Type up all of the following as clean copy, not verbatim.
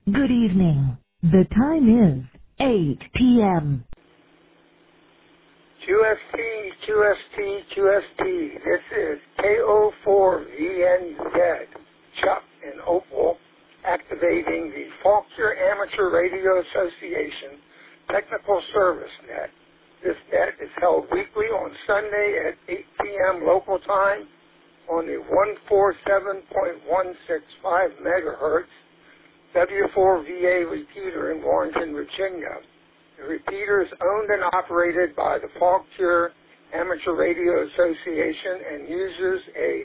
Good evening. The time is 8 p.m. QST, QST, QST. This is KO4VNZ, Chuck and Opal, activating the Faulkner Amateur Radio Association Technical Service Net. This net is held weekly on Sunday at 8 p.m. local time on the 147.165 megahertz W4VA repeater in Warrenton, Virginia. The repeater is owned and operated by the Faulkner Amateur Radio Association and uses a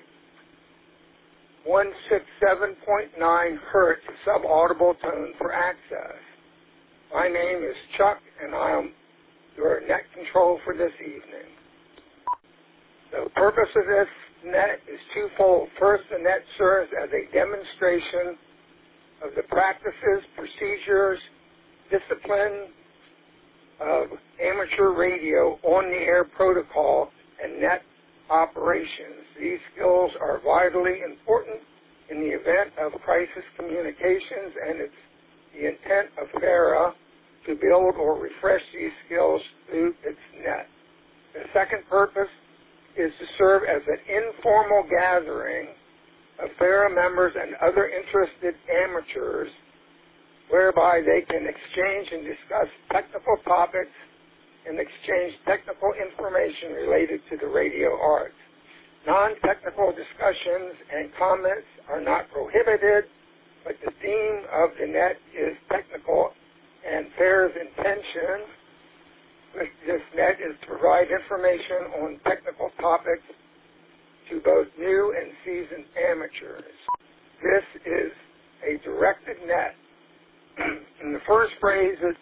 167.9 hertz subaudible tone for access. My name is Chuck, and I am your net control for this evening. The purpose of this net is twofold. First, the net serves as a demonstration of the practices, procedures, discipline of amateur radio on-the-air protocol and net operations. These skills are vitally important in the event of crisis communications, and it's the intent of FARA to build or refresh these skills through its net. The second purpose is to serve as an informal gathering of FARA members and other interested amateurs, whereby they can exchange and discuss technical topics and exchange technical information related to the radio arts. Non-technical discussions and comments are not prohibited, but the theme of the net is technical, and FARA's intention with this net is to provide information on technical topics to both new and seasoned amateurs. This is a directed net. In the first phase of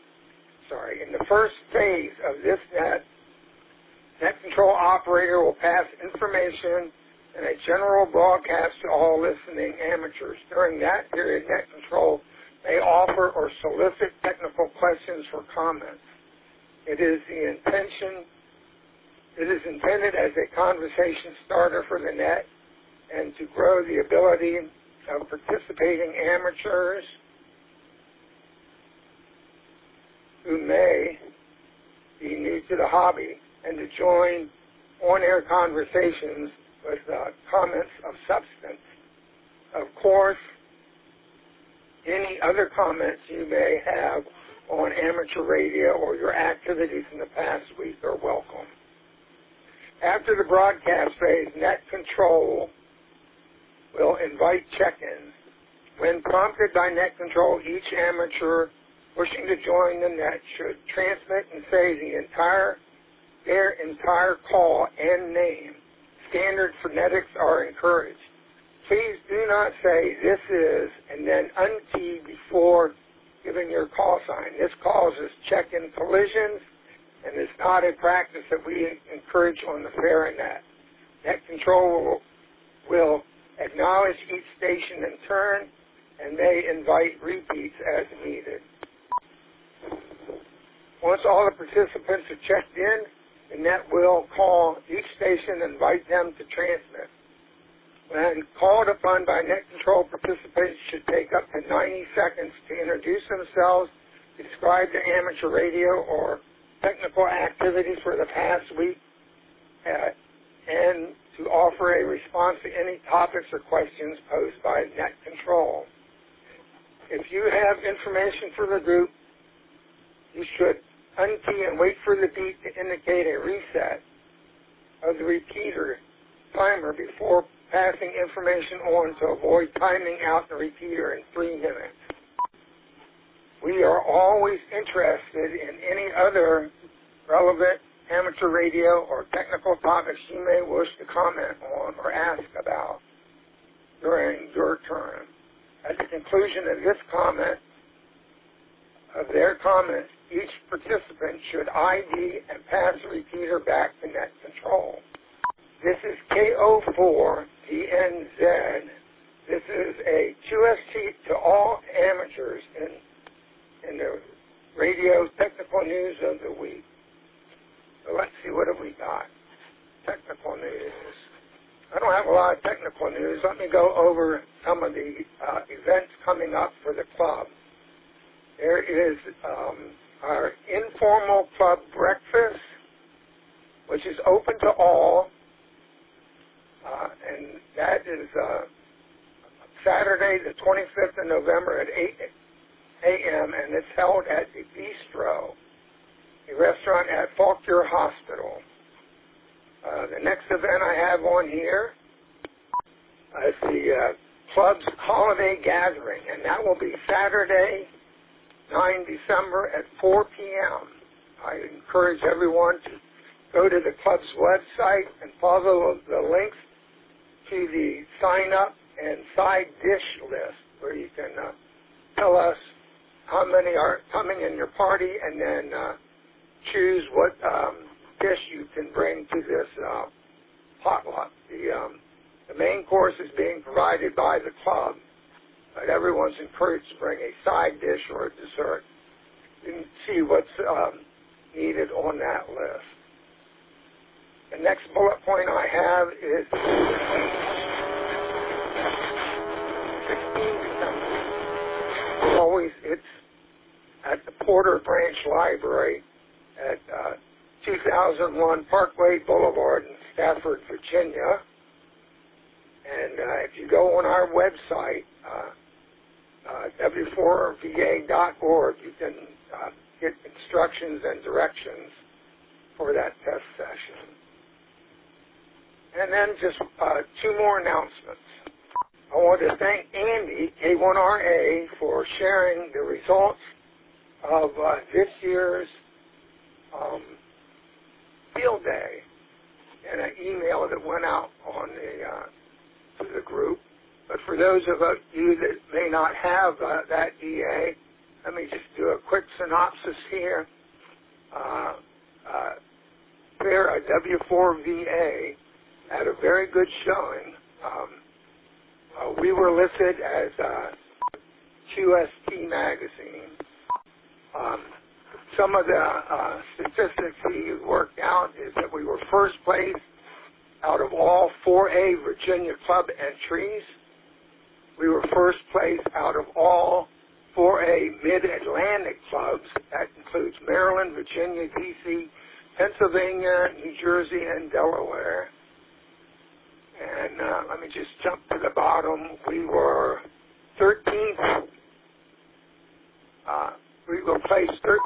this net, net control operator will pass information and a general broadcast to all listening amateurs. During that period, net control may offer or solicit technical questions for comments. It is intended as a conversation starter for the net and to grow the ability of participating amateurs who may be new to the hobby and to join on-air conversations with comments of substance. Of course, any other comments you may have on amateur radio or your activities in the past week are welcome. After the broadcast phase, net control will invite check-ins. When prompted by net control, each amateur wishing to join the net should transmit and say their entire call and name. Standard phonetics are encouraged. Please do not say "this is" and then unkey before giving your call sign. This causes check-in collisions and is not a practice that we encourage on the FARA net. Net control will acknowledge each station in turn and may invite repeats as needed. Once all the participants are checked in, the net will call each station and invite them to transmit. When called upon by net control, participants should take up to 90 seconds to introduce themselves, describe the amateur radio or technical activities for the past week, and to offer a response to any topics or questions posed by net control. If you have information for the group, you should unkey and wait for the beep to indicate a reset of the repeater timer before passing information on to avoid timing out the repeater in 3 minutes. We are always interested in any other relevant amateur radio or technical topics you may wish to comment on or ask about during your turn. At the conclusion of their comments, each participant should ID and pass the repeater back to net control. This is KO4VNZ. This is a QST to all amateurs in the radio technical news of the week. So let's see, what have we got? Technical news. I don't have a lot of technical news. Let me go over some of the events coming up for the club. is our informal club breakfast, which is open to all, and that is Saturday, the 25th of November at 8 a.m., and it's held at the Bistro, a restaurant at Fauquier Hospital. The next event I have on here is the club's holiday gathering, and that will be Saturday, 9 December at 4 p.m. I encourage everyone to go to the club's website and follow the links to the sign-up and side dish list, where you can tell us how many are coming in your party, and then choose what dish you can bring to this potluck. The main course is being provided by the club, but everyone's encouraged to bring a side dish or a dessert. You can see what's needed on that list. The next bullet point I have is 16 December. Always, it's at the Porter Branch Library at 2001 Parkway Boulevard in Stafford, Virginia. And if you go on our website, w4va.org, you can get instructions and directions for that test session. And then just two more announcements. I want to thank Andy, K1RA, for sharing the results of this year's field day and an email that went out on to the group. But for those of you that may not have that EA, let me just do a quick synopsis here. There, W4VA had a very good showing. We were listed as QST magazine. Some of the statistics we worked out is that we were first place out of all 4A Virginia club entries. We were first place out of all 4A Mid-Atlantic clubs. That includes Maryland, Virginia, D.C., Pennsylvania, New Jersey, and Delaware. And let me just jump to the bottom. We were 13th. We were placed 13th.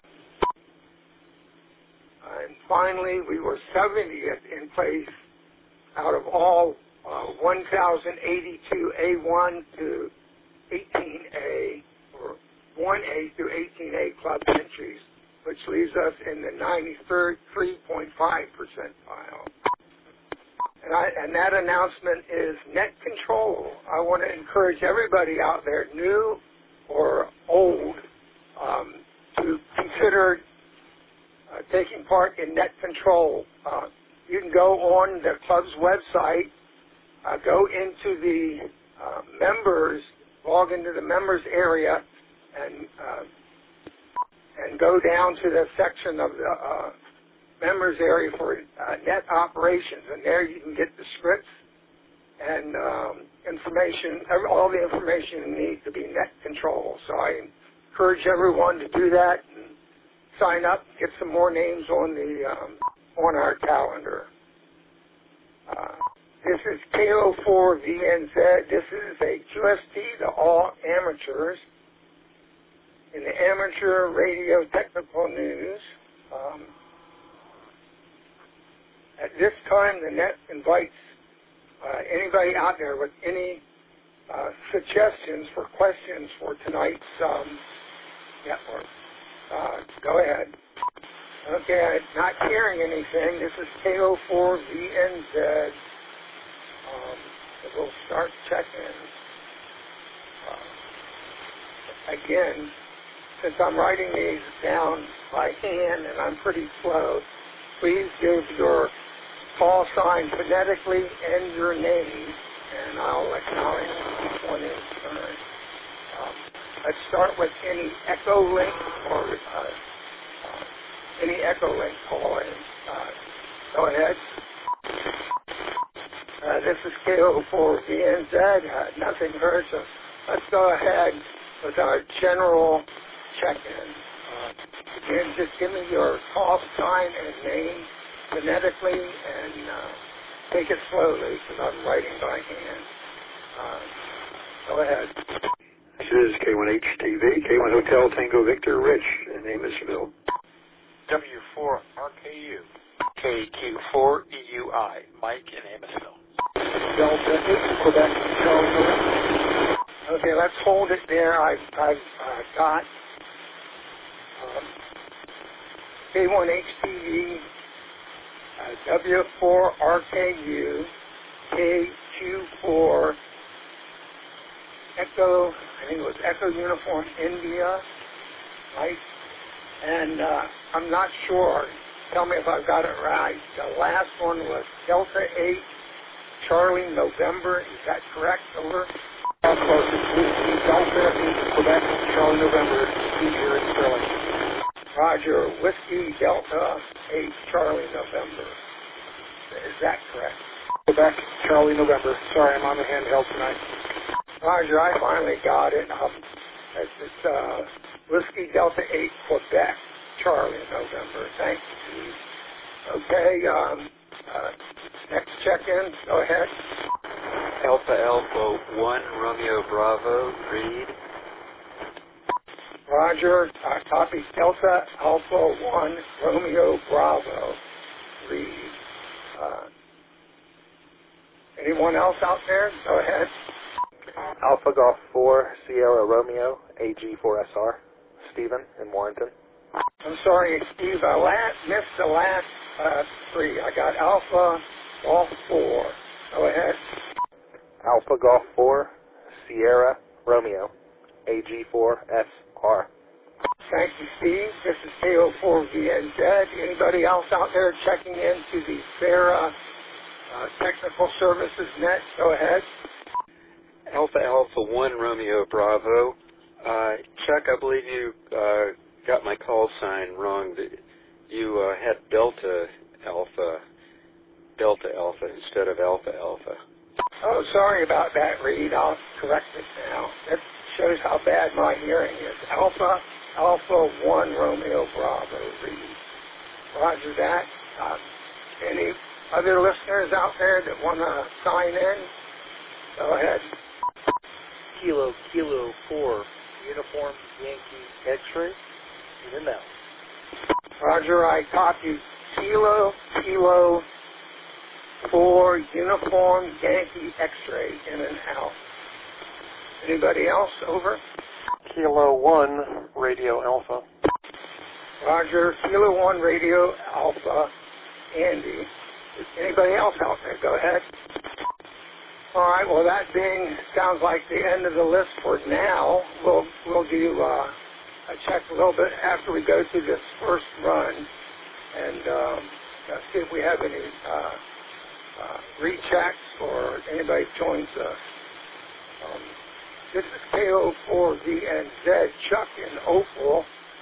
And finally, we were 70th in place out of all 1,082 A1 to 18A, or 1A through 18A club entries, which leaves us in the 93.5 percentile. And that announcement is net control. I want to encourage everybody out there, new or old, to consider taking part in net control. You can go on the club's website, go into the members, log into the members area, and go down to the section of the members area for net operations, and there you can get the scripts and information, all the information you need to be net control. So I encourage everyone to do that and sign up, get some more names on the on our calendar. This is KO4VNZ. This is a QST to all amateurs in the amateur radio technical news. At this time, the net invites anybody out there with any suggestions for questions for tonight's network. Go ahead. Okay, I'm not hearing anything. This is KO4VNZ. We'll start checking. Again, since I'm writing these down by hand and I'm pretty slow, please give your call sign phonetically and your name, and I'll acknowledge each one in turn. Let's start with any echo link or any echo link calling. Go ahead. This is KO4VNZ. Nothing heard, so let's go ahead with our general check-in. Again, just give me your call sign and name phonetically, and take it slowly because I'm writing by hand. Go ahead. This is K1HTV, K1 Hotel Tango Victor Rich in Amosville. W4RKU, KQ4EUI, Mike in Amosville. Delta 8, Quebec, Charles. Okay, let's hold it there. I've got K1HTV, W4RKU, KQ4 Echo, I think it was Echo Uniform India, right? And I'm not sure. Tell me if I've got it right. The last one was Delta 8, Charlie November. Is that correct? Over. Close. It's Delta 8, Quebec, Charlie November, here in Sterling. Roger. Whiskey Delta 8, Charlie November. Is that correct? Quebec, Charlie November. Sorry, I'm on the handheld tonight. Roger, I finally got it. It's Whiskey Delta 8, Quebec, Charlie November. Thank you. Okay, next check-in. Go ahead. Alpha 1, Romeo Bravo, Reed. Roger, copy Delta Alpha 1, Romeo Bravo, Reed. Anyone else out there? Go ahead. Alpha Golf 4, Sierra Romeo, AG4SR, Stephen in Warrenton. I'm sorry, Steve, I missed the last three. I got Alpha Golf 4. Go ahead. Alpha Golf 4, Sierra Romeo, AG4SR. Thank you, Steve. This is KO4VNZ. Anybody else out there checking into the FARA Technical Services Net? Go ahead. Alpha 1, Romeo Bravo. Chuck, I believe you got my call sign wrong. You had Delta Alpha instead of Alpha. Oh, sorry about that, Reed. I'll correct it now. That shows how bad my hearing is. Alpha 1, Romeo Bravo, Reed. Roger that. Any other listeners out there that want to sign in? Go ahead. Kilo 4, Uniform Yankee X-ray, in and out. Roger, I copied Kilo 4, Uniform Yankee X-ray, in and out. Anybody else? Over. Kilo 1, Radio Alpha. Roger, Kilo 1, Radio Alpha, Andy. Anybody else out there? Go ahead. All right, well, that sounds like the end of the list for now. We'll do a check a little bit after we go through this first run and see if we have any rechecks or anybody joins us. This is KO4VNZ, Chuck in Opal.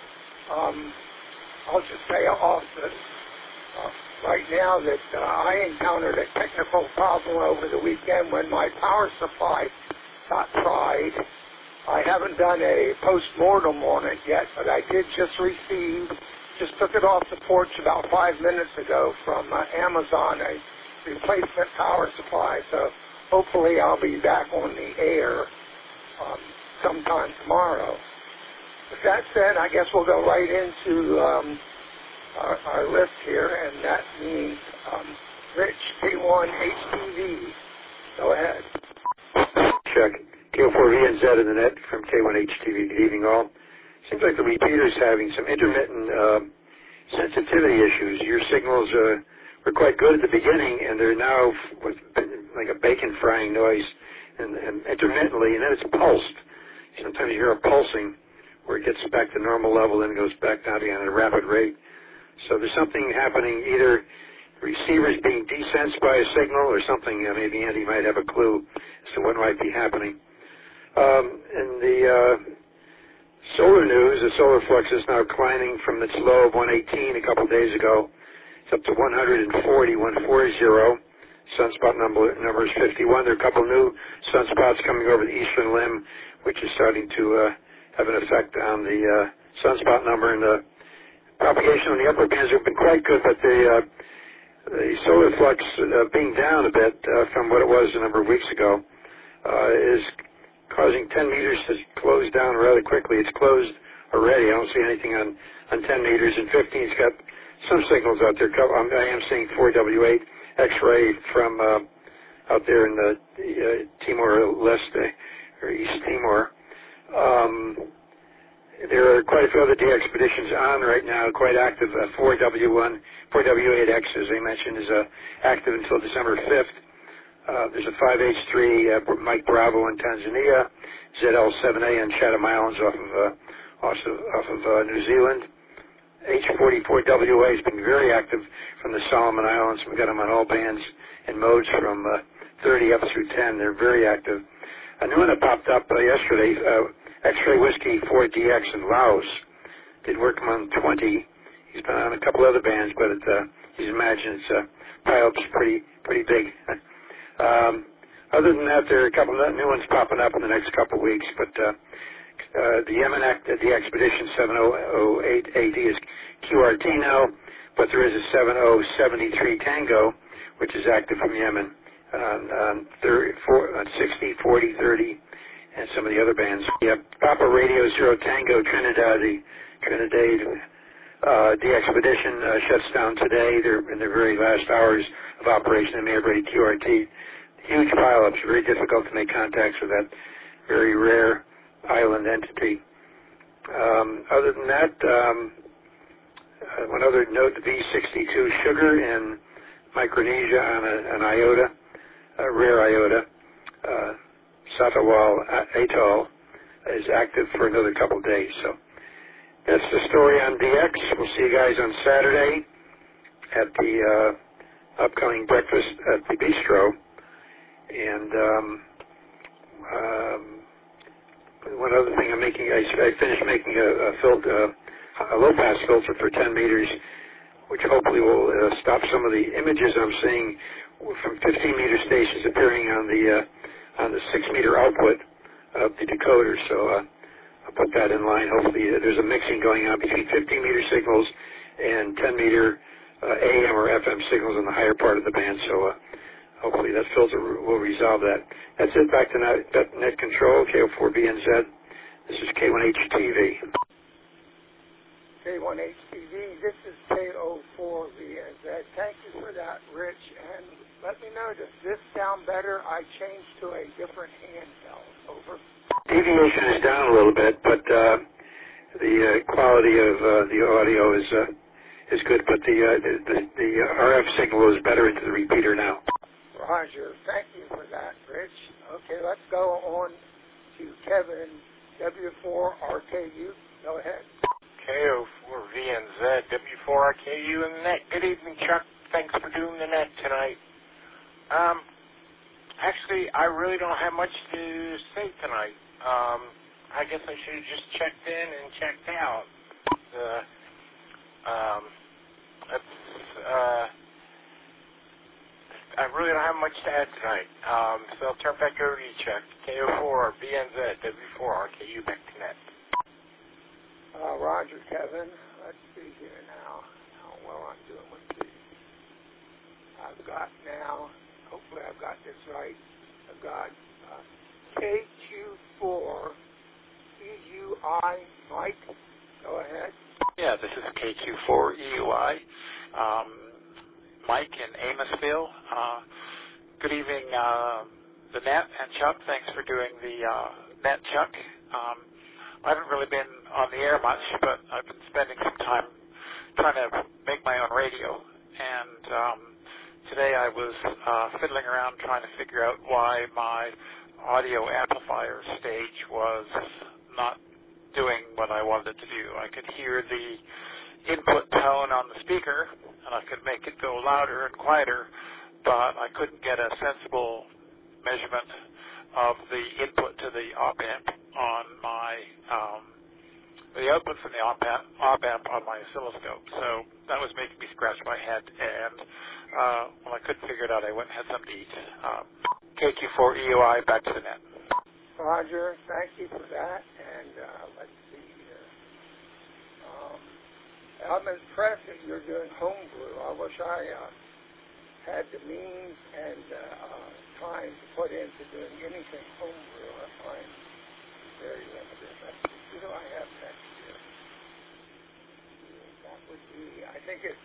I'll just say off right now that I encountered a technical problem over the weekend when my power supply got fried. I haven't done a post-mortem on it yet, but I did just took it off the porch about 5 minutes ago from Amazon, a replacement power supply. So hopefully I'll be back on the air sometime tomorrow. With that said, I guess we'll go right into our list here, and that means Rich, K1HTV. Go ahead. Check. K4VNZ in the net from K1HTV. Good evening, all. Seems like the repeater's having some intermittent sensitivity issues. Your signals were quite good at the beginning, and they're now with like a bacon frying noise, and intermittently, and then it's pulsed. Sometimes you hear a pulsing where it gets back to normal level, then it goes back down again at a rapid rate. So there's something happening, either receivers being desensed by a signal or something. Maybe Andy might have a clue as to what might be happening. In the solar news, the solar flux is now climbing from its low of 118 a couple days ago. It's up to 140. Sunspot number is 51. There are a couple new sunspots coming over the eastern limb, which is starting to have an effect on the sunspot number, and the propagation on the upper bands have been quite good, but the solar flux being down a bit from what it was a number of weeks ago is causing 10 meters to close down rather quickly. It's closed already. I don't see anything on 10 meters, and 15's got some signals out there. I am seeing 4W8 X-ray from out there in the Timor-Leste, or East Timor. There are quite a few other D-expeditions on right now, quite active. 4W8X, as I mentioned, is active until December 5th. There's a 5H3 Mike Bravo in Tanzania, ZL7A in Chatham Islands off of New Zealand. H44WA has been very active from the Solomon Islands. We've got them on all bands and modes from 30 up through 10. They're very active. A new one that popped up yesterday, X-Ray Whiskey 4DX in Laos. Didn't work him on 20. He's been on a couple other bands, but he's imagined its pile-up's pretty big. Other than that, there are a couple of new ones popping up in the next couple of weeks, but the Yemen the Expedition 708 AD is QRT now, but there is a 7073 Tango, which is active from Yemen on 60, 40, 30, and some of the other bands. Yep, Papa Radio Zero Tango Trinidad the Expedition shuts down today. They're in their very last hours of operation. They may have already QRT. Huge pileups. Very difficult to make contacts with that very rare island entity. Other than that, one other note: the V62 Sugar in Micronesia on an IOTA, a rare IOTA. Satawal Atoll is active for another couple of days. So that's the story on DX. We'll see you guys on Saturday at the upcoming breakfast at the Bistro. And one other thing I finished making a low-pass filter for 10 meters, which hopefully will stop some of the images I'm seeing from 15-meter stations appearing on the 6-meter output of the decoder. So I'll put that in line. Hopefully there's a mixing going on between 15-meter signals and 10-meter AM or FM signals in the higher part of the band. So hopefully that filter will resolve that. That's it. Back to net control, KO4BNZ. This is K1HTV. K1HTV, this is KO4BNZ. Thank you for that, Rich. And let me know, does this sound better? I changed to a different handheld. Over. Deviation is down a little bit, but the quality of the audio is good. But the RF signal is better into the repeater now. Roger. Thank you for that, Rich. Okay, let's go on to Kevin, W4RKU. Go ahead. KO4VNZ, W4RKU in the net. Good evening, Chuck. Thanks for doing the net tonight. Actually, I really don't have much to say tonight. I guess I should have just checked in and checked out. I really don't have much to add tonight. So I'll turn back over to you, Chuck. KO4BNZ, W4RKU, back to net. Roger, Kevin. Let's see here now how well I'm doing with these. I've got now, hopefully I've got this right, I've got KQ4EUI. Mike, go ahead. Yeah, this is KQ4EUI. Mike in Amosville. Good evening, the net and Chuck. Thanks for doing the net, Chuck. I haven't really been on the air much, but I've been spending some time trying to make my own radio. And today I was fiddling around trying to figure out why my audio amplifier stage was not doing what I wanted it to do. I could hear the input tone on the speaker, and I could make it go louder and quieter, but I couldn't get a sensible measurement of the input to the op-amp on my, the output from the op-amp on my oscilloscope. So that was making me scratch my head, and when I couldn't figure it out, I went and had something to eat. KQ4EUI, back to the net. Roger, thank you for that. And let's see here. I'm impressed that you're doing homebrew. I wish I had the means and time to put into doing anything homebrew. I find very limited. Who do I have next year? That would be, I think it's,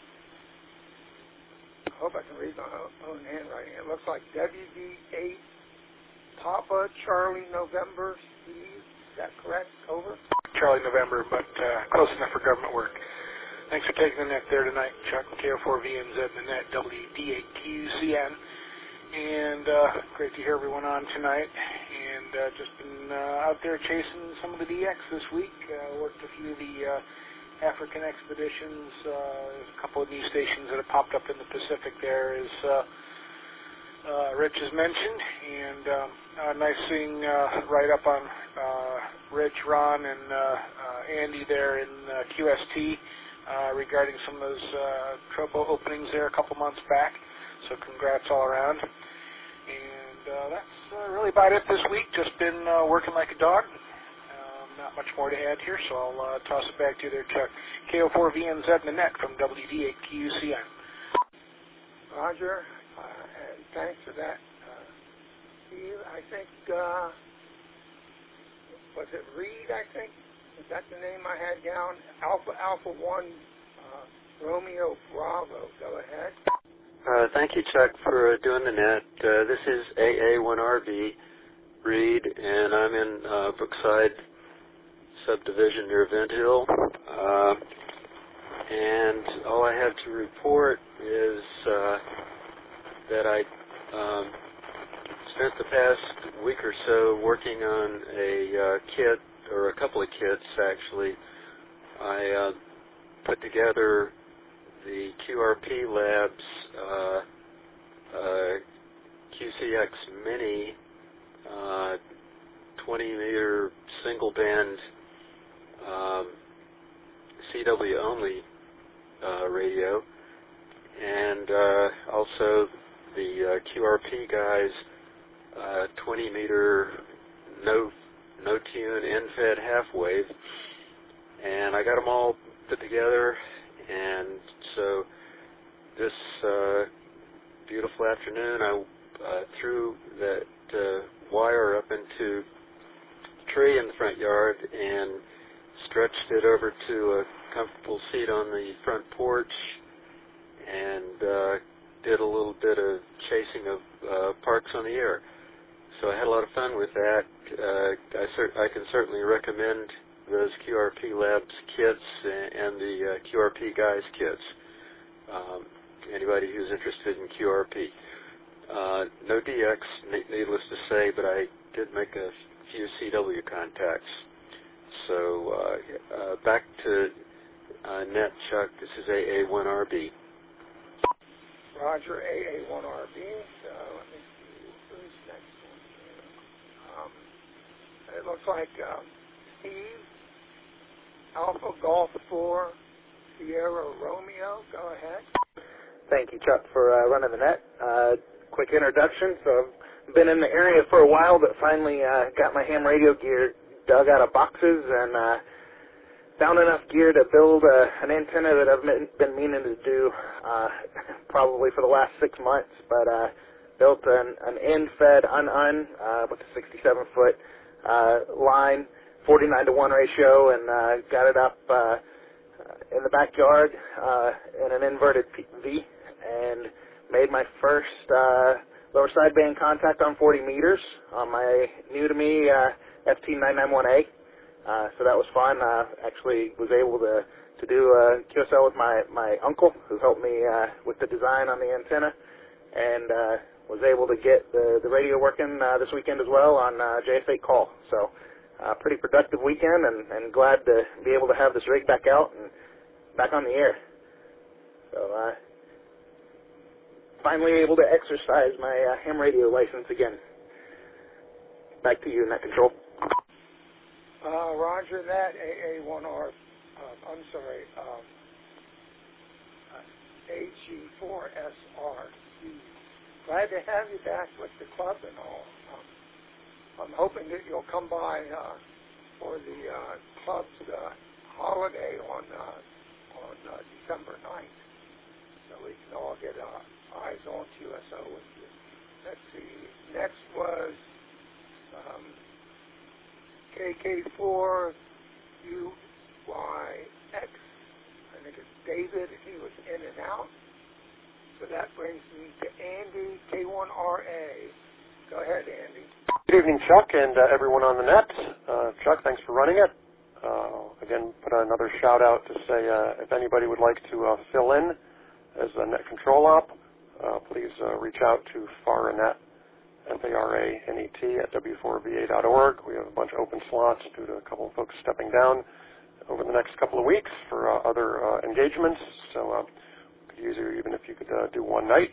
I hope I can read my own handwriting. It looks like WD8 Papa Charlie November Steve. Is that correct? Over? Charlie November, but close enough for government work. Thanks for taking the net there tonight, Chuck. KO4VNZ in the net, WD8QCN. And great to hear everyone on tonight. And just been out there chasing some of the DX this week. Worked a few of the African expeditions. There's a couple of new stations that have popped up in the Pacific there, as Rich has mentioned. And nice seeing right up on Rich, Ron, and Andy there in QST regarding some of those tropo openings there a couple months back. So congrats all around. And that's really about it this week. Just been working like a dog. Not much more to add here, so I'll toss it back to you there, Chuck. KO4VNZ in the net from WD8QCN. Roger, and thanks for that. Steve, I think, was it Reed, I think? Is that the name I had down? Alpha 1 Romeo Bravo. Go ahead. Thank you, Chuck, for doing the net. This is AA1RB Reed, and I'm in Brookside subdivision near Vint Hill. And all I have to report is that I spent the past week or so working on a kit, or a couple of kits actually. I put together the QRP Labs QCX Mini 20-meter single band CW only radio, and also the QRP guys 20-meter no tune end-fed half wave, and I got them all put together. And so this beautiful afternoon, I threw that wire up into a tree in the front yard and stretched it over to a comfortable seat on the front porch, and did a little bit of chasing of parks on the air. So I had a lot of fun with that. I can certainly recommend those QRP Labs kits and the QRP Guys kits. Anybody who's interested in QRP. No DX, needless to say, but I did make a few CW contacts. So back to net, Chuck. This is AA1RB. Roger, AA1RB. So let me see who's next one here. It looks like Steve, Alpha Golf 4, Sierra Romeo. Go ahead. Thank you, Chuck, for running the net. Quick introduction. So I've been in the area for a while, but finally got my ham radio gear dug out of boxes and found enough gear to build an antenna that I've been meaning to do probably for the last 6 months, but built an end-fed with a 67-foot line, 49-to-1 ratio, and got it up in the backyard in an inverted V, and made my first lower sideband contact on 40 meters on my new-to-me FT991A. So that was fun. Actually was able to do a QSL with my uncle, who helped me with the design on the antenna, and was able to get the radio working this weekend as well on JS8 call. So pretty productive weekend, and glad to be able to have this rig back out and back on the air. So finally able to exercise my ham radio license again. Back to you, Net Control. Roger that, AA1R, AG4SR. Glad to have you back with the club and all. I'm hoping that you'll come by for the club's holiday on December 9th, so we can all get eyes on QSO with you. Let's see. Next was KK4UYX. I think it's David. He was in and out. So that brings me to Andy, K1RA. Go ahead, Andy. Good evening, Chuck, and everyone on the net. Chuck, thanks for running it. Again, put another shout-out to say if anybody would like to fill in as a net control op, please reach out to Faranet, F-A-R-A-N-E-T, at w4va.org. We have a bunch of open slots due to a couple of folks stepping down over the next couple of weeks for other engagements, so we could use you even if you could do one night.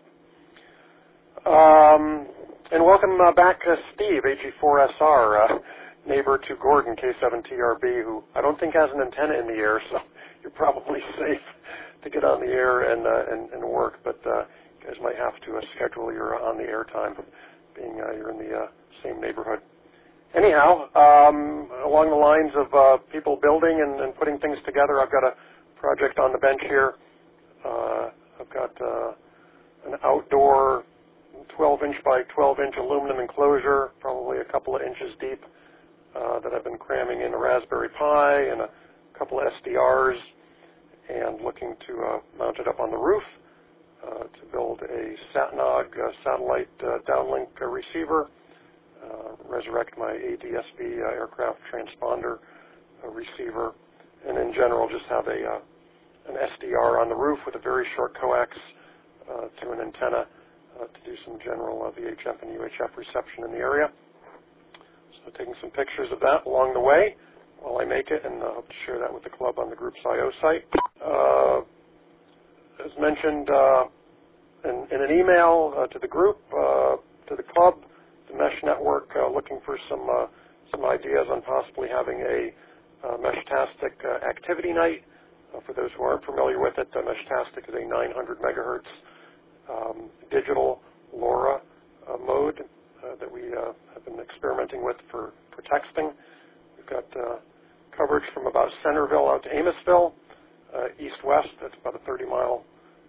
And welcome back, Steve, AG4SR, neighbor to Gordon, K7TRB, who I don't think has an antenna in the air, so you're probably safe to get on the air and work, but you guys might have to schedule your on-the-air time, being you're in the same neighborhood. Anyhow, along the lines of people building and putting things together, I've got a project on the bench here. I've got an outdoor 12-inch by 12-inch aluminum enclosure, probably a couple of inches deep, that I've been cramming in a Raspberry Pi and a couple of SDRs, and looking to mount it up on the roof to build a SatNog satellite downlink receiver, resurrect my ADSB aircraft transponder receiver, and in general just have an SDR on the roof with a very short coax to an antenna to do some general VHF and UHF reception in the area. So taking some pictures of that along the way while I make it, and hope to share that with the club on the group's I.O. site. As mentioned in an email to the group, to the club, the Mesh Network, looking for some ideas on possibly having a Meshtastic activity night. For those who aren't familiar with it, Meshtastic is a 900 megahertz digital LoRa mode that we have been experimenting with for texting. We've got coverage from about Centerville out to Amosville, east-west. That's about a 30-mile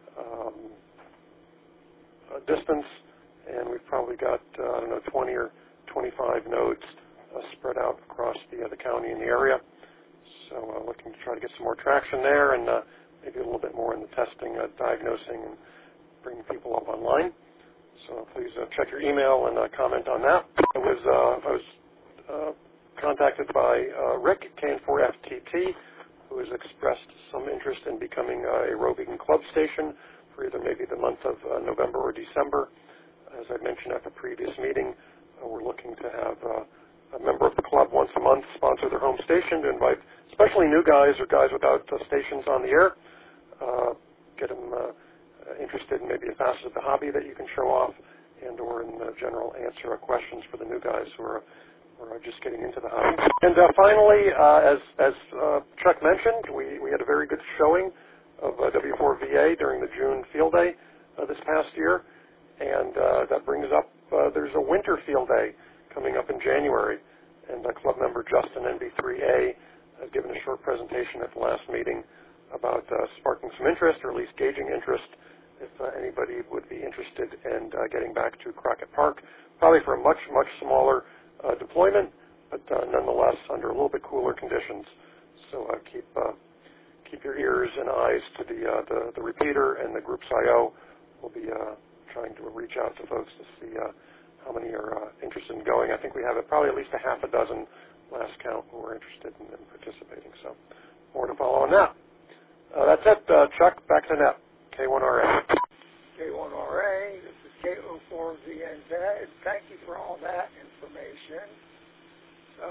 distance, and we've probably got, 20 or 25 nodes spread out across the county and the area. So looking to try to get some more traction there, and maybe a little bit more in the testing, diagnosing, and bringing people up online. So please check your email and comment on that. I was contacted by Rick, KN4FTT, who has expressed some interest in becoming a roving club station for either maybe the month of November or December. As I mentioned at the previous meeting, we're looking to have a member of the club once a month sponsor their home station to invite especially new guys or guys without stations on the air, get them interested in maybe a facet of the hobby that you can show off, and or in general answer questions for the new guys who are just getting into the hobby. And finally, as Chuck mentioned, we had a very good showing of W4VA during the June field day this past year, and that brings up there's a winter field day coming up in January, and club member Justin NB3A has given a short presentation at the last meeting about sparking some interest, or at least gauging interest, if anybody would be interested in getting back to Crockett Park, probably for a much, much smaller deployment, but nonetheless under a little bit cooler conditions. So keep your ears and eyes to the repeater and the group's I.O. We'll be trying to reach out to folks to see how many are interested in going. I think we have probably at least a half a dozen last count who are interested in participating. So more to follow on that. That's it, Chuck. Back to net. K1RA. K1RA, this is KO4VNZ. Thank you for all that information. So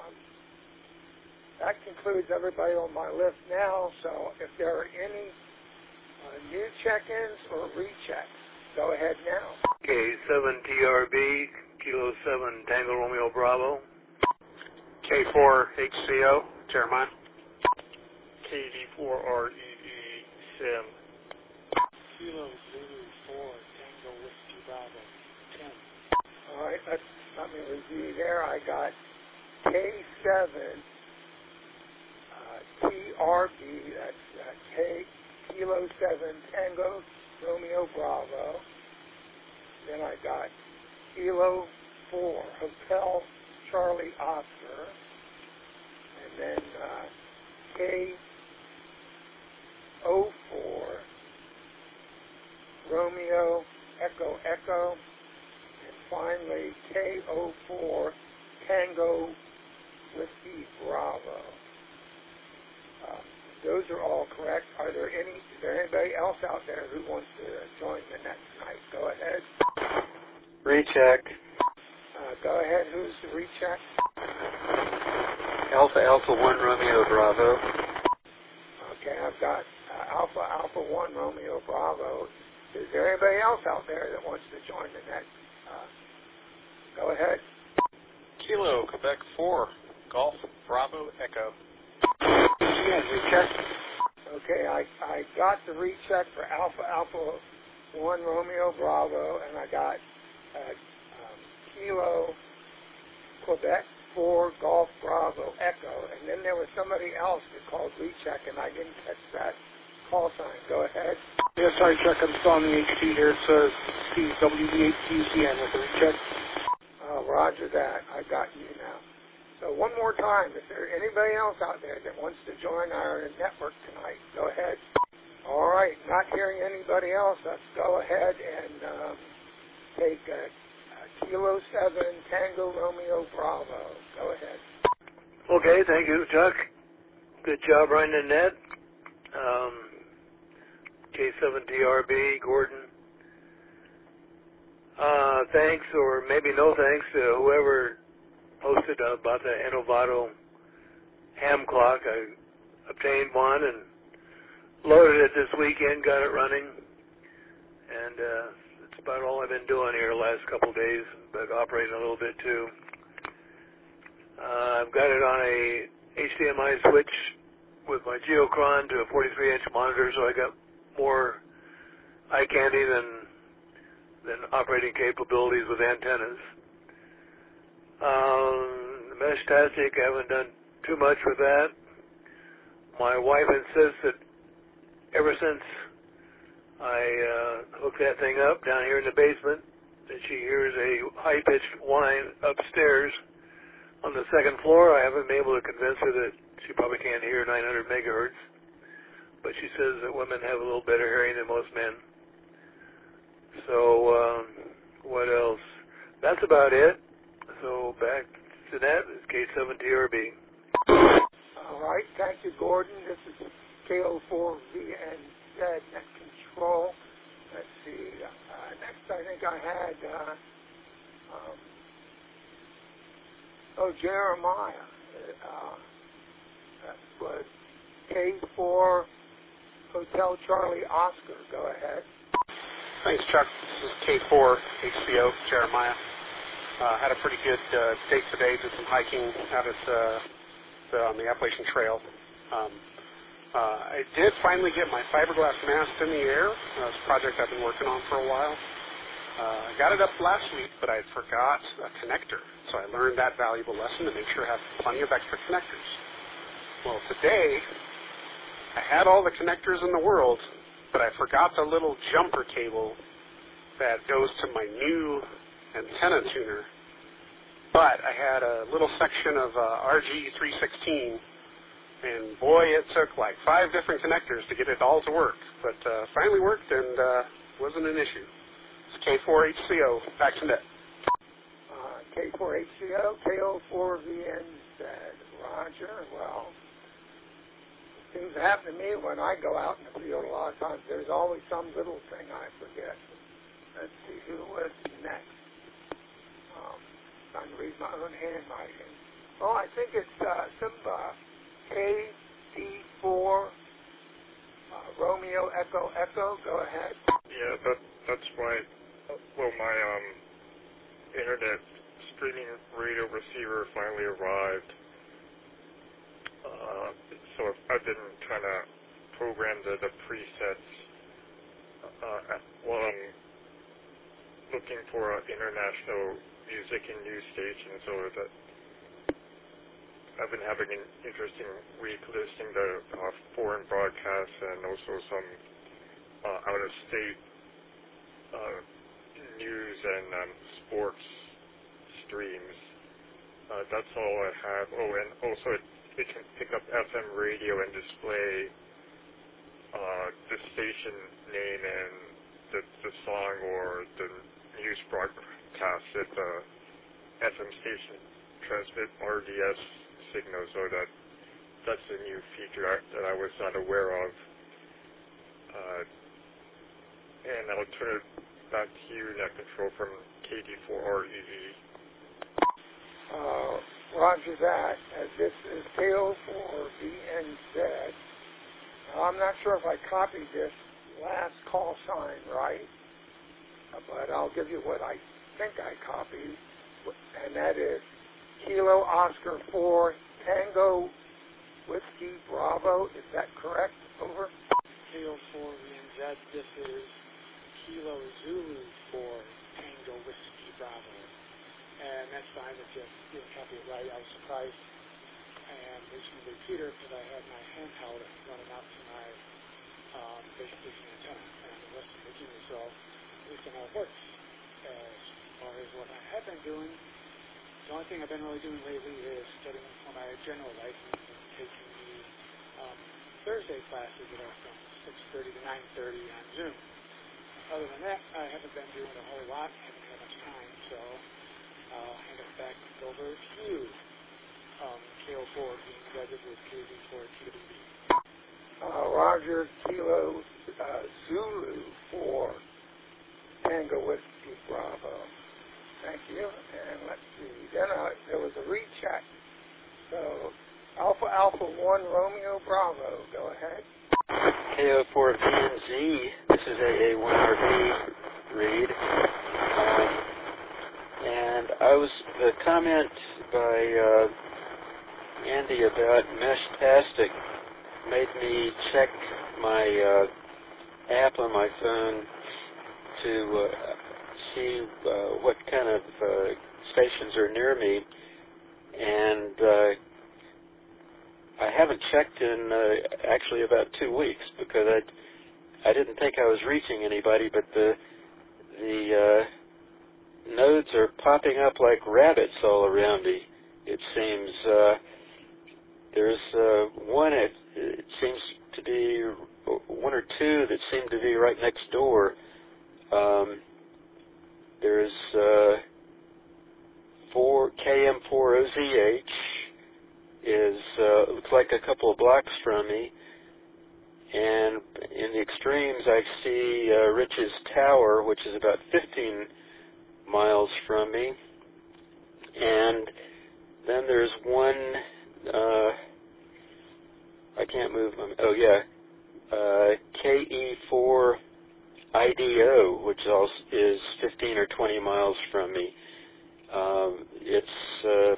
that concludes everybody on my list now. So if there are any new check-ins or rechecks, go ahead now. K7TRB, Kilo 7 Tango Romeo Bravo. K4HCO, Jeremiah. KD4REE, Sim. Kilo Zulu 4, Tango Whiskey Bravo, 10. All right, let me review there. I got K7, RB, that's Kilo 7 Tango Romeo Bravo. Then I got Kilo 4 Hotel Charlie Oscar. And then K04 Romeo Echo Echo. And finally K04 Tango Whiskey Bravo. Those are all correct. Is there anybody else out there who wants to join the net tonight? Go ahead. Recheck. Go ahead. Who's the recheck? Alpha 1 Romeo Bravo. Okay, I've got Alpha 1 Romeo Bravo. Is there anybody else out there that wants to join the net? Go ahead. Kilo Quebec 4 Golf Bravo Echo. Recheck. Okay, I got the recheck for Alpha 1 Romeo Bravo, and I got Kilo Quebec 4 Golf Bravo Echo, and then there was somebody else that called recheck, and I didn't catch that call sign. Go ahead. Yeah, sorry, Chuck. I'm still on the HT here. It says Steve WD8QCN with the recheck. Roger that. I got you now. So one more time, is there anybody else out there that wants to join our network tonight? Go ahead. All right, not hearing anybody else, let's go ahead and take Kilo 7 Tango Romeo Bravo. Go ahead. Okay, thank you, Chuck. Good job running the net. K7TRB, Gordon. Thanks, or maybe no thanks to whoever posted about the Enovado ham clock. I obtained one and loaded it this weekend, got it running, and that's about all I've been doing here the last couple of days, but operating a little bit too. I've got it on a HDMI switch with my Geochron to a 43-inch monitor, so I got more eye candy than operating capabilities with antennas. The Mesh-tastic, I haven't done too much with that. My wife insists that ever since I hooked that thing up down here in the basement, that she hears a high-pitched whine upstairs on the second floor. I haven't been able to convince her that she probably can't hear 900 megahertz, but she says that women have a little better hearing than most men. So, what else? That's about it. So, back to that is K7TRB. All right, thank you, Gordon. This is KO4VNZ Net Control. Let's see. Next, I think I had, Jeremiah. That was K4 Hotel Charlie Oscar. Go ahead. Thanks, Chuck. This is K4 HBO, Jeremiah. Had a pretty good day today. Did some hiking out at on the Appalachian Trail. I did finally get my fiberglass mast in the air. It's a project I've been working on for a while. I got it up last week, but I forgot a connector. So I learned that valuable lesson to make sure I have plenty of extra connectors. Well, today, I had all the connectors in the world, but I forgot the little jumper cable that goes to my new antenna tuner. But I had a little section of RG316, and boy, it took like 5 different connectors to get it all to work. But finally worked, and wasn't an issue. It's K4HCO, back to net. K4HCO, KO4VNZ. Roger. Well, things happen to me when I go out in the field a lot of times. There's always some little thing I forget. Let's see who was next. Trying to read my own handwriting. Oh, I think it's Simba. KD4 Romeo Echo Echo. Go ahead. Yeah, that's right. Well, my internet streaming radio receiver finally arrived. So I've been trying to program the presets while I'm looking for international music and news stations, or that I've been having an interesting week listening to foreign broadcasts and also some out-of-state news and sports streams. That's all I have. Oh, and also it can pick up FM radio and display the station name and the song or the news broadcast at the FM station transmit RDS signal, so that's a new feature that I was not aware of. And I'll turn it back to you, Net Control, from KD4REV. Roger that. This is KO4VNZ. I'm not sure if I copied this last call sign right, but I'll give you what I think I copied, and that is Kilo Oscar 4 Tango Whiskey Bravo. Is that correct? Over. KO4VNZ, this is Kilo Zulu 4 Tango Whiskey Bravo. And that's fine if you didn't copy it right. I was surprised. And there's no repeater because I had my handheld running out to my base station antenna and the rest of the gear. So at least I know it works. As far as what I have been doing, the only thing I've been really doing lately is studying for my general license and taking the Thursday classes that are from 6:30 to 9:30 on Zoom. Other than that, I haven't been doing a whole lot. I haven't had much time, so I'll hand it back over to you. KO4 being judged with KD4TWB. Roger, Kilo Zulu 4 Tango Whiskey Bravo. Thank you. And let's see. Then there was a recheck. So Alpha Alpha 1 Romeo Bravo. Go ahead. KO4VNZ. This is AA1RB read. And the comment by Andy about Meshtastic made me check my app on my phone to see what kind of stations are near me, and I haven't checked in actually about 2 weeks because I didn't think I was reaching anybody, but the nodes are popping up like rabbits all around me. It seems there's one. It seems to be one or two that seem to be right next door. There's 4KM4OZH is looks like a couple of blocks from me, and in the extremes I see Rich's Tower, which is about 15 miles from me, and then there's one. I can't move them. Oh yeah, KE4IDO, which also is 15 or 20 miles from me. It's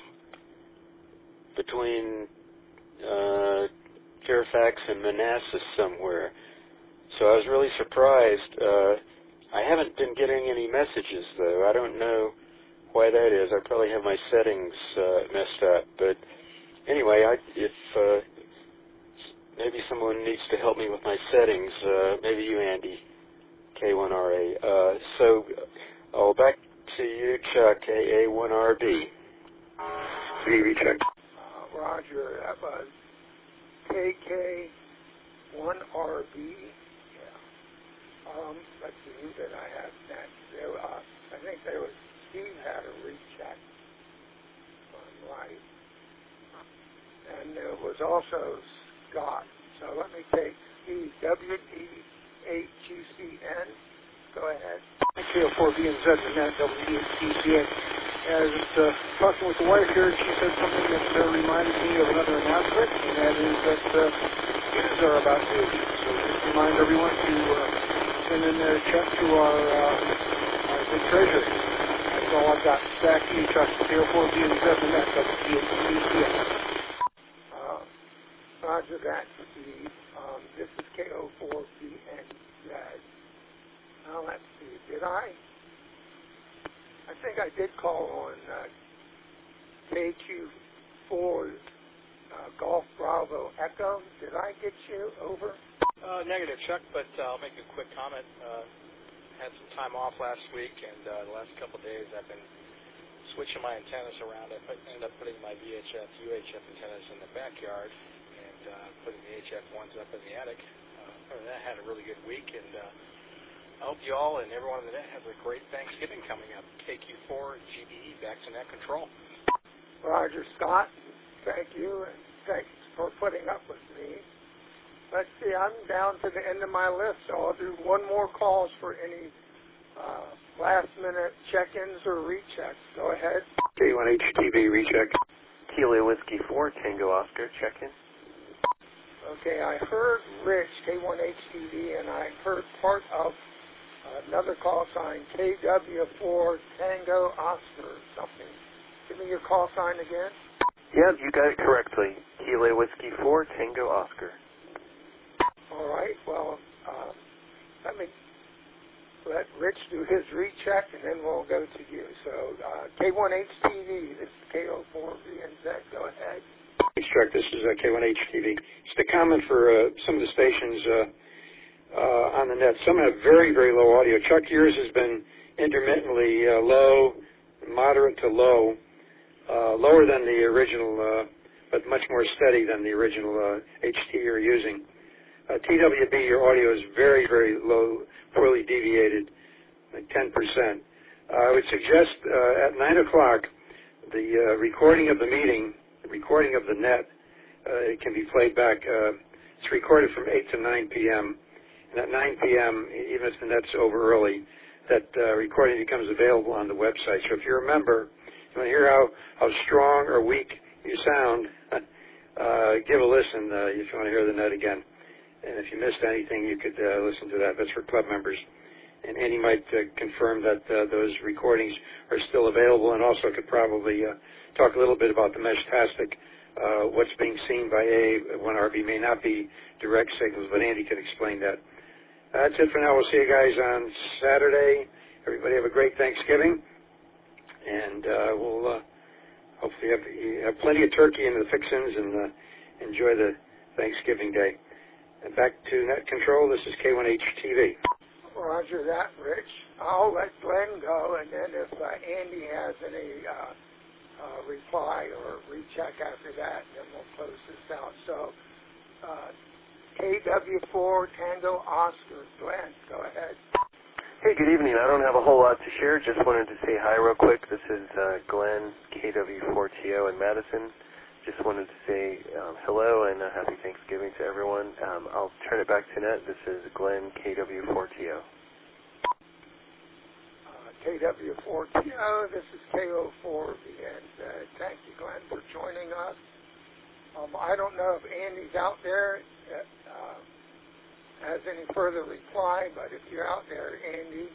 between Fairfax and Manassas somewhere. So I was really surprised. I haven't been getting any messages though. I don't know why that is. I probably have my settings messed up. But anyway, if maybe someone needs to help me with my settings, maybe you, Andy, K1RA. So back to you, Chuck, AA1RB. Chuck. Roger, that was KK1RB. Yeah. Let's see, who did I have next? I think there was Steve had a recheck. Right. And there was also Scott. So let me take Steve, WD8QCN. Go ahead. KO4VNZ and that WD8QCN. As talking with the wife here, she said something that reminded me of another announcement, and that is that dues are about due. So just remind everyone to send in their check to our big treasury. That's all I've got. Back to you, Chuck. KO4VNZ and that WD8QCN. Roger that, Steve. This is KO4VNZ. Now let's see. Did I think I did call on KQ4 K04 Golf Bravo Echo. Did I get you? Over? Negative, Chuck, but I'll make a quick comment. Had some time off last week, and the last couple of days I've been switching my antennas around. I ended up putting my VHF, UHF antennas in the backyard and putting the HF ones up in the attic. Other than that, I had a really good week, and I hope you all and everyone on the net has a great Thanksgiving coming up. KQ4 GBE, back to net control. Roger, Scott, thank you, and thanks for putting up with me. Let's see, I'm down to the end of my list, so I'll do one more calls for any last-minute check-ins or rechecks. Go ahead. K1HTV recheck. Kilo Whiskey 4, Tango Oscar, check-in. Okay, I heard Rich, K1HTV, and I heard part of another call sign, KW4 Tango Oscar something. Give me your call sign again. Yeah, you got it correctly. Kilo Whiskey 4, Tango Oscar. All right, well, let me let Rich do his recheck, and then we'll go to you. So, K1HTV, this is K04VNZ. Go ahead. Thanks, Chuck. This is K1HTV. Just a comment for some of the stations on the net. Some have very, very low audio. Chuck, yours has been intermittently low, moderate to low, lower than the original, but much more steady than the original HT you're using. TWB, your audio is very, very low, poorly deviated, like 10%. I would suggest at 9 o'clock, the recording of the meeting, the recording of the net, it can be played back. It's recorded from 8 to 9 p.m. And at 9 p.m., even if the net's over early, that recording becomes available on the website. So if you're a member, you want to hear how strong or weak you sound, give a listen if you want to hear the net again. And if you missed anything, you could listen to that. That's for club members. And Andy might confirm that those recordings are still available, and also could probably talk a little bit about the Meshtastic, what's being seen by A1RB may not be direct signals, but Andy can explain that. That's it for now. We'll see you guys on Saturday. Everybody have a great Thanksgiving, and we'll hopefully have plenty of turkey and the fixins, and enjoy the Thanksgiving day. And back to net control, this is K1HTV. Roger that, Rich. I'll let Glenn go, and then if Andy has any reply or recheck after that, then we'll close this out. So, KW4 Tango Oscar. Glenn, go ahead. Hey, good evening. I don't have a whole lot to share. Just wanted to say hi real quick. This is Glenn, KW4TO in Madison. Just wanted to say hello and happy Thanksgiving to everyone. I'll turn it back to net. This is Glenn, KW4TO. KW4TO, this is KO4VNZ. Thank you, Glenn, for joining us. I don't know if Andy's out there, has any further reply, but if you're out there, Andy,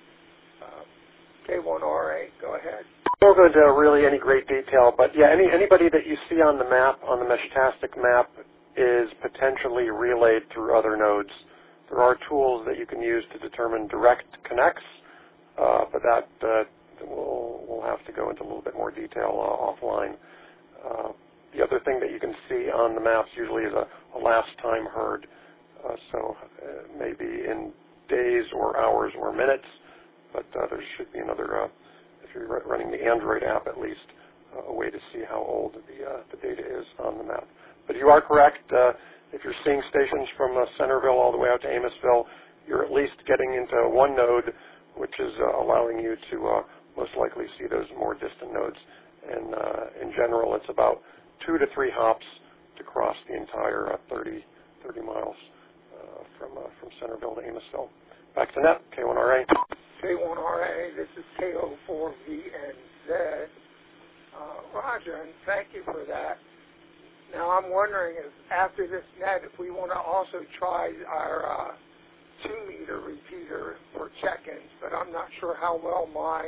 K1RA, go ahead. I won't go into really any great detail, but yeah, anybody that you see on the map, on the Meshtastic map, is potentially relayed through other nodes. There are tools that you can use to determine direct connects, but that we'll have to go into a little bit more detail offline. The other thing that you can see on the maps usually is a last time heard, so maybe in days or hours or minutes, but there should be another, if you're running the Android app at least, a way to see how old the data is on the map. But you are correct. If you're seeing stations from Centerville all the way out to Amosville, you're at least getting into one node, which is allowing you to most likely see those more distant nodes. And in general, it's about 2 to 3 hops to cross the entire 30 miles from Centerville to Amosville. Back to net, K1RA. K1RA, this is KO4VNZ. Roger, and thank you for that. Now, I'm wondering if after this net, if we want to also try our 2-meter repeater for check-ins, but I'm not sure how well my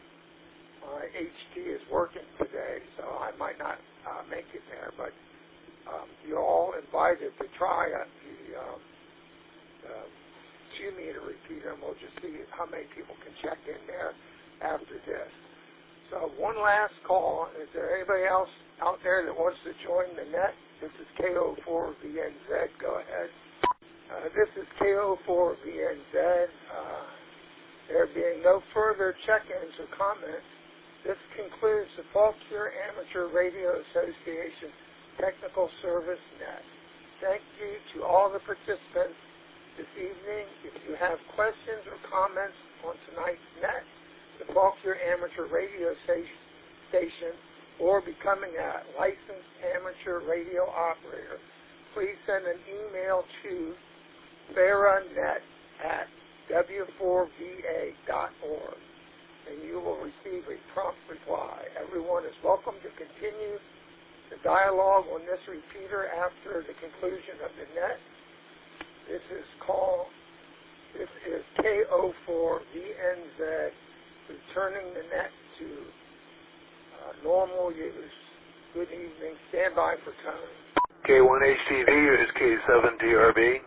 HT is working today, so I might not make it there. But you're all invited to try the 2-meter repeater, and we'll just see how many people can check in there after this. So one last call. Is there anybody else out there that wants to join the net, this is KO4VNZ. Go ahead. This is KO4VNZ. There being no further check-ins or comments, this concludes the Fauquier Amateur Radio Association Technical Service Net. Thank you to all the participants this evening. If you have questions or comments on tonight's net, the Fauquier Amateur Radio Station, or becoming a licensed amateur radio operator, please send an email to faranet@w4va.org, and you will receive a prompt reply. Everyone is welcome to continue the dialogue on this repeater after the conclusion of the net. This is KO4VNZ, returning the net to normal use. Good evening. Stand by for tone. K1HTV, it is K7TRB.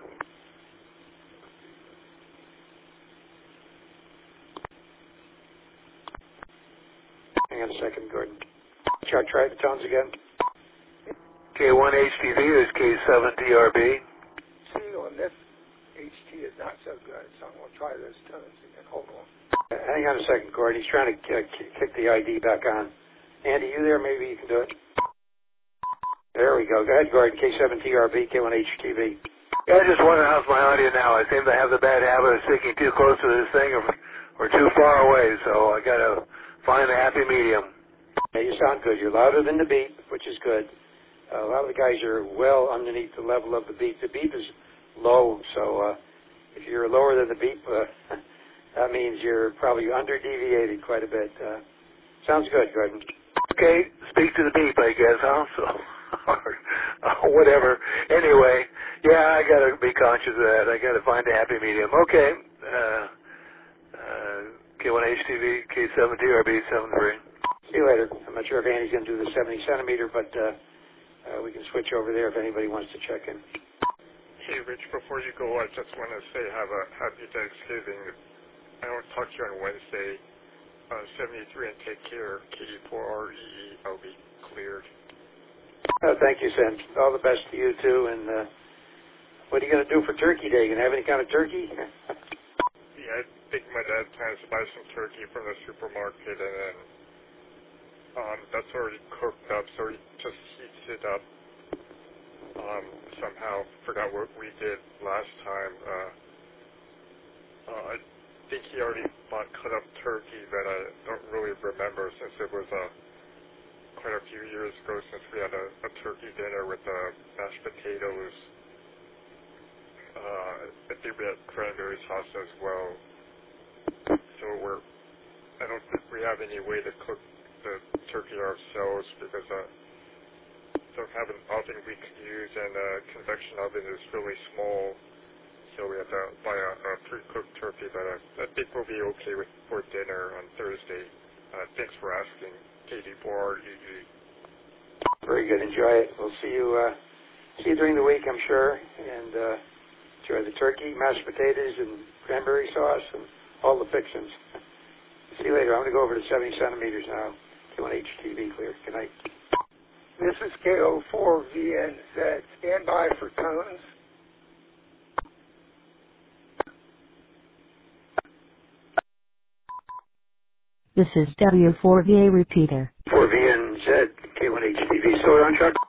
Hang on a second, Gordon. Try the tones again. K1HTV, it is K7TRB. See, on this HT is not so good, so I'm going to try those tones again. Hold on. Hang on a second, Gordon. He's trying to kick the ID back on. Andy, you there? Maybe you can do it. There we go. Go ahead, Gordon. K7TRB, K1HTV. Yeah, I just wonder how's my audio now. I seem to have the bad habit of sticking too close to this thing or too far away, so I got to find a happy medium. Yeah, you sound good. You're louder than the beep, which is good. A lot of the guys are well underneath the level of the beep. The beep is low, so if you're lower than the beep, that means you're probably under-deviated quite a bit. Sounds good, Gordon. Okay, speak to the beep, I guess, huh? So, whatever. Anyway, yeah, I got to be conscious of that. I got to find a happy medium. Okay. K1HTV, K7TRB, 73. See you later. I'm not sure if Andy's going to do the 70 centimeter, but we can switch over there if anybody wants to check in. Hey, Rich, before you go, I just want to say have a happy Thanksgiving. I don't talk to you on Wednesday. 73 and take care. KD4REE, I'll be cleared. Thank you, Sam. All the best to you, too. And what are you going to do for Turkey Day? You going to have any kind of turkey? Yeah, I think my dad plans to buy some turkey from the supermarket, and then that's already cooked up, so he just heats it up. Somehow forgot what we did last time. I think he already bought cut up turkey, but I don't really remember since it was quite a few years ago since we had a turkey dinner with mashed potatoes. I think we had cranberry sauce as well. So I don't think we have any way to cook the turkey ourselves because don't have an oven we could use, and the convection oven is really small, so we have to buy a pre-cooked turkey, but I think we'll be okay for dinner on Thursday. Thanks for asking. KD4REE. Very good. Enjoy it. We'll see you during the week, I'm sure, and enjoy the turkey, mashed potatoes, and cranberry sauce, and all the fixings. See you later. I'm going to go over to 70 centimeters now. K1HTV clear. Good night. This is KO4VNZ. Stand by for tones. This is W4VA repeater. 4VNZ, K1HTV. So we're on, Chuck?